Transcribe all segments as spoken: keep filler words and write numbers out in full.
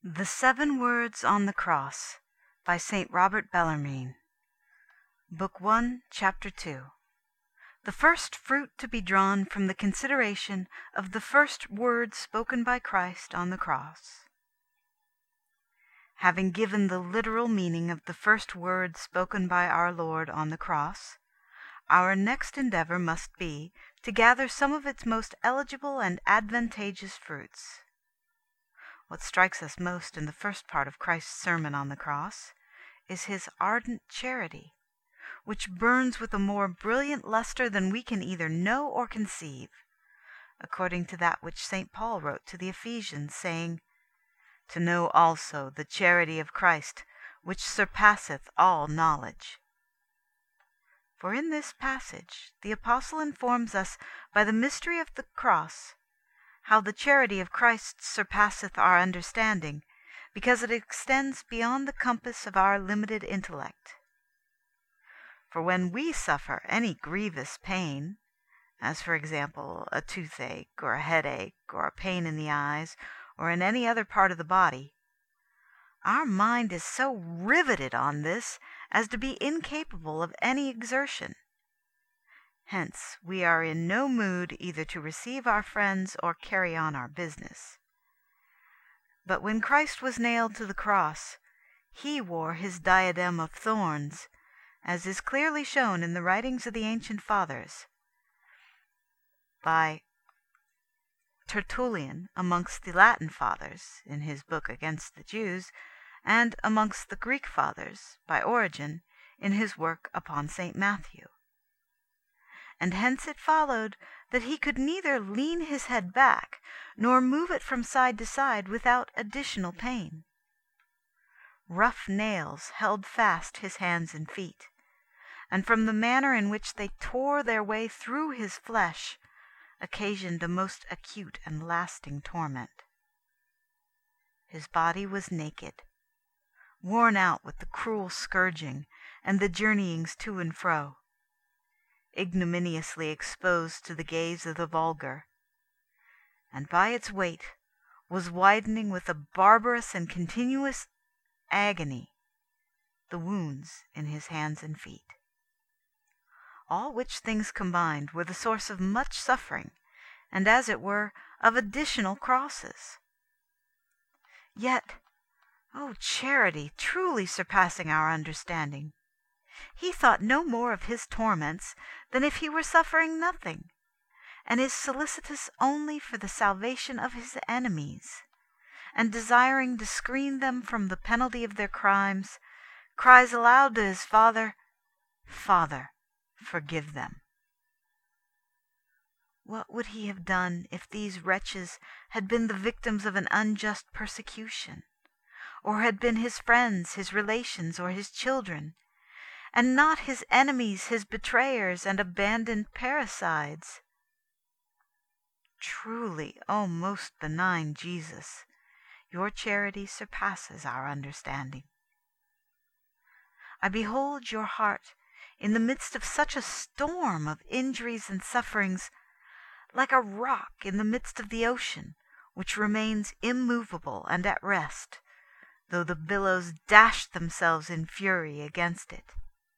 The Seven Words on the Cross by Saint Robert Bellarmine. Book one, Chapter two. The first fruit to be drawn from the consideration of the first words spoken by Christ on the cross. Having given the literal meaning of the first words spoken by our Lord on the cross, our next endeavor must be to gather some of its most eligible and advantageous fruits. What strikes us most in the first part of Christ's sermon on the cross is his ardent charity, which burns with a more brilliant luster than we can either know or conceive, according to that which Saint Paul wrote to the Ephesians, saying, "To know also the charity of Christ, which surpasseth all knowledge." For in this passage the apostle informs us by the mystery of the cross how the charity of Christ surpasseth our understanding, because it extends beyond the compass of our limited intellect. For when we suffer any grievous pain, as for example a toothache or a headache or a pain in the eyes or in any other part of the body, our mind is so riveted on this as to be incapable of any exertion. Hence we are in no mood either to receive our friends or carry on our business. But when Christ was nailed to the cross, he wore his diadem of thorns, as is clearly shown in the writings of the ancient fathers, by Tertullian amongst the Latin fathers, in his book against the Jews, and amongst the Greek fathers, by Origen, in his work upon Saint Matthew. And hence it followed that he could neither lean his head back nor move it from side to side without additional pain. Rough nails held fast his hands and feet, and from the manner in which they tore their way through his flesh occasioned a most acute and lasting torment. His body was naked, worn out with the cruel scourging and the journeyings to and fro, ignominiously exposed to the gaze of the vulgar, and by its weight was widening with a barbarous and continuous agony the wounds in his hands and feet. All which things combined were the source of much suffering, and, as it were, of additional crosses. Yet, O charity truly surpassing our understanding, he thought no more of his torments than if he were suffering nothing, and is solicitous only for the salvation of his enemies, and desiring to screen them from the penalty of their crimes, cries aloud to his Father, "Father, forgive them." What would he have done if these wretches had been the victims of an unjust persecution, or had been his friends, his relations, or his children, and not his enemies, his betrayers, and abandoned parricides? Truly, O most benign Jesus, your charity surpasses our understanding. I behold your heart in the midst of such a storm of injuries and sufferings, like a rock in the midst of the ocean, which remains immovable and at rest, though the billows dash themselves in fury against it.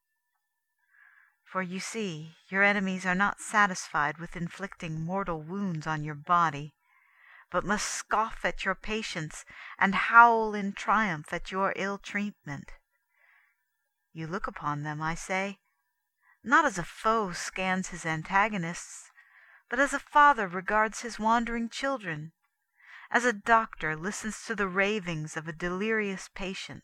For you see, your enemies are not satisfied with inflicting mortal wounds on your body, but must scoff at your patience and howl in triumph at your ill treatment. You look upon them, I say, not as a foe scans his antagonists, but as a father regards his wandering children, as a doctor listens to the ravings of a delirious patient.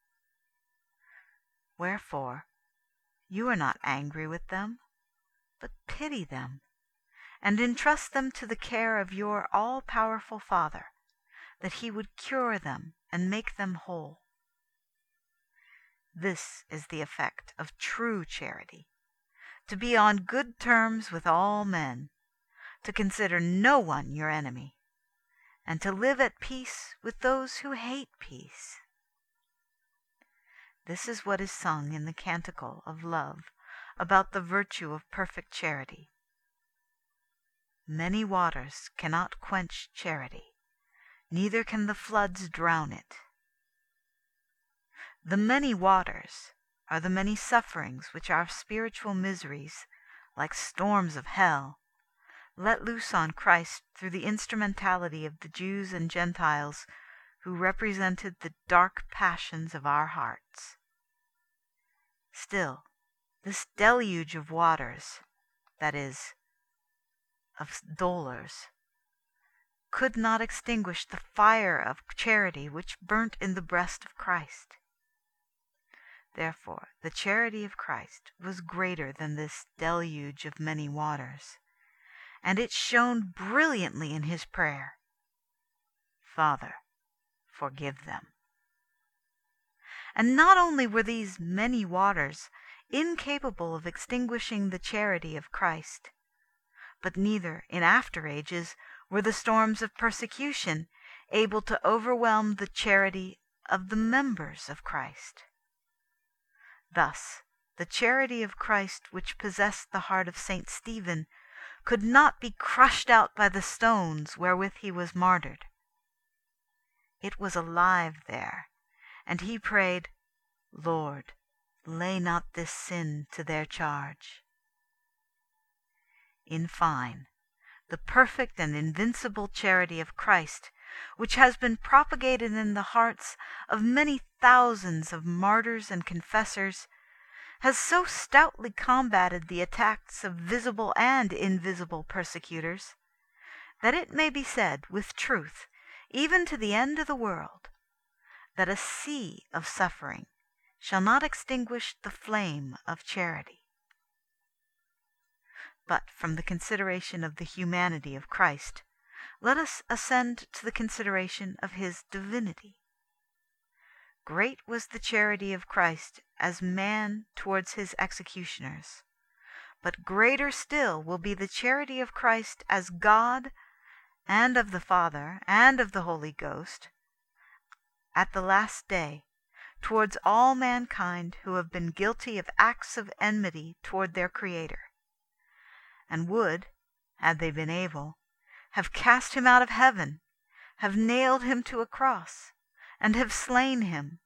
Wherefore, you are not angry with them, but pity them, and entrust them to the care of your all-powerful Father, that he would cure them and make them whole. This is the effect of true charity, to be on good terms with all men, to consider no one your enemy, and to live at peace with those who hate peace. This is what is sung in the canticle of love about the virtue of perfect charity. Many waters cannot quench charity, neither can the floods drown it. The many waters are the many sufferings which our spiritual miseries, like storms of hell, let loose on Christ through the instrumentality of the Jews and Gentiles who represented the dark passions of our hearts. Still, this deluge of waters, that is, of dolours, could not extinguish the fire of charity which burnt in the breast of Christ. Therefore, the charity of Christ was greater than this deluge of many waters, and it shone brilliantly in his prayer, "Father, forgive them." And not only were these many waters incapable of extinguishing the charity of Christ, but neither, in after ages, were the storms of persecution able to overwhelm the charity of the members of Christ. Thus, the charity of Christ which possessed the heart of Saint Stephen could not be crushed out by the stones wherewith he was martyred. It was alive there, and he prayed, "Lord, lay not this sin to their charge." In fine, the perfect and invincible charity of Christ, which has been propagated in the hearts of many thousands of martyrs and confessors, has so stoutly combated the attacks of visible and invisible persecutors, that it may be said with truth, even to the end of the world, that a sea of suffering shall not extinguish the flame of charity. But from the consideration of the humanity of Christ, let us ascend to the consideration of his divinity. Great was the charity of Christ as man towards his executioners, but greater still will be the charity of Christ as God, and of the Father, and of the Holy Ghost, at the last day, towards all mankind who have been guilty of acts of enmity toward their Creator, and would, had they been able, have cast him out of heaven, have nailed him to a cross, and have slain him.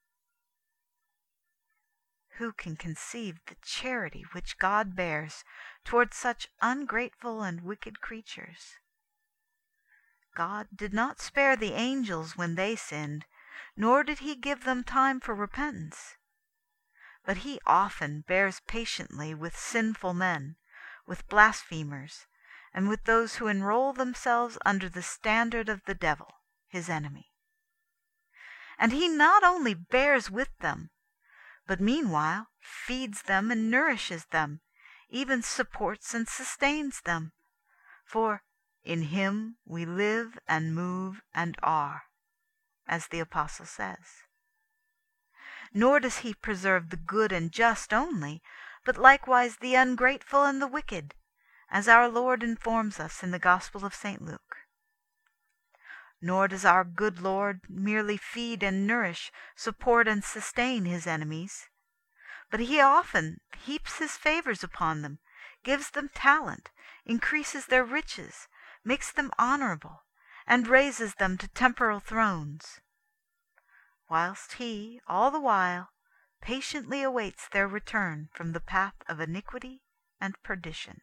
Who can conceive the charity which God bears toward such ungrateful and wicked creatures? God did not spare the angels when they sinned, nor did he give them time for repentance. But he often bears patiently with sinful men, with blasphemers, and with those who enroll themselves under the standard of the devil, his enemy. And he not only bears with them, but meanwhile feeds them and nourishes them, even supports and sustains them. For in him we live and move and are, as the Apostle says. Nor does he preserve the good and just only, but likewise the ungrateful and the wicked, as our Lord informs us in the Gospel of Saint Luke. Nor does our good Lord merely feed and nourish, support and sustain his enemies, but he often heaps his favors upon them, gives them talent, increases their riches, makes them honorable, and raises them to temporal thrones, whilst he, all the while, patiently awaits their return from the path of iniquity and perdition.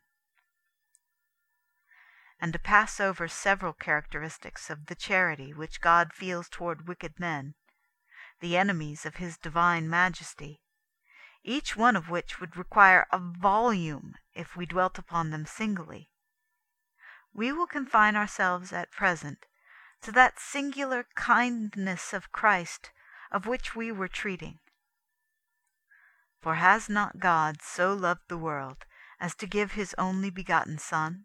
And to pass over several characteristics of the charity which God feels toward wicked men, the enemies of his divine majesty, each one of which would require a volume if we dwelt upon them singly, we will confine ourselves at present to that singular kindness of Christ of which we were treating. For has not God so loved the world as to give his only begotten Son?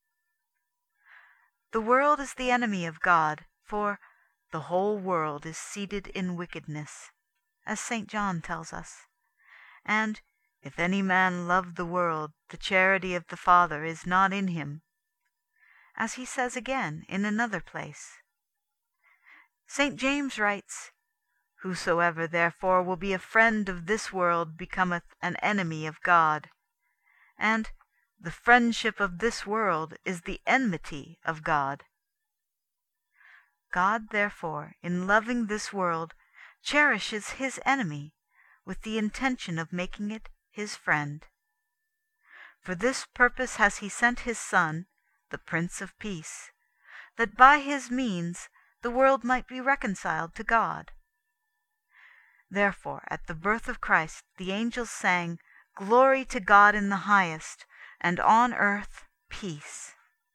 The world is the enemy of God, for the whole world is seated in wickedness, as Saint John tells us. And if any man love the world, the charity of the Father is not in him, as he says again in another place. Saint James writes, "Whosoever therefore will be a friend of this world becometh an enemy of God. And the friendship of this world is the enmity of God." God, therefore, in loving this world, cherishes his enemy, with the intention of making it his friend. For this purpose has he sent his Son, the Prince of Peace, that by his means the world might be reconciled to God. Therefore at the birth of Christ the angels sang, "Glory to God in the highest, and on earth peace."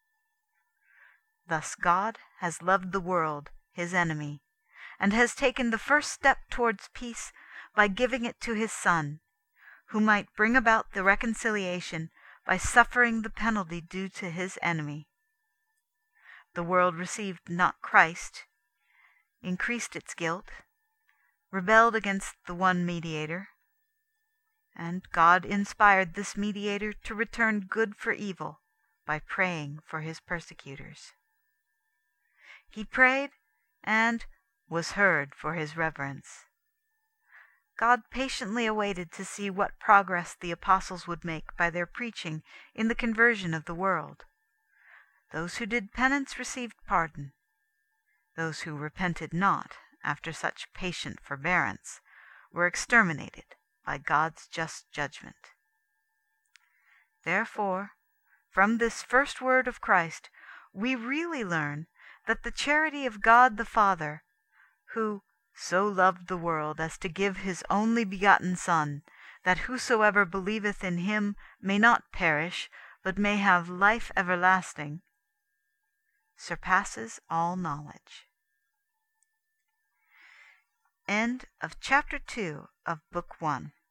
Thus God has loved the world, his enemy, and has taken the first step towards peace by giving it to his Son, who might bring about the reconciliation by suffering the penalty due to his enemy. The world received not Christ, increased its guilt, rebelled against the one mediator, and God inspired this mediator to return good for evil by praying for his persecutors. He prayed and was heard for his reverence. God patiently awaited to see what progress the apostles would make by their preaching in the conversion of the world. Those who did penance received pardon. Those who repented not, after such patient forbearance, were exterminated by God's just judgment. Therefore, from this first word of Christ, we really learn that the charity of God the Father, who so loved the world as to give his only begotten Son, that whosoever believeth in him may not perish, but may have life everlasting, surpasses all knowledge. End of chapter two of book one.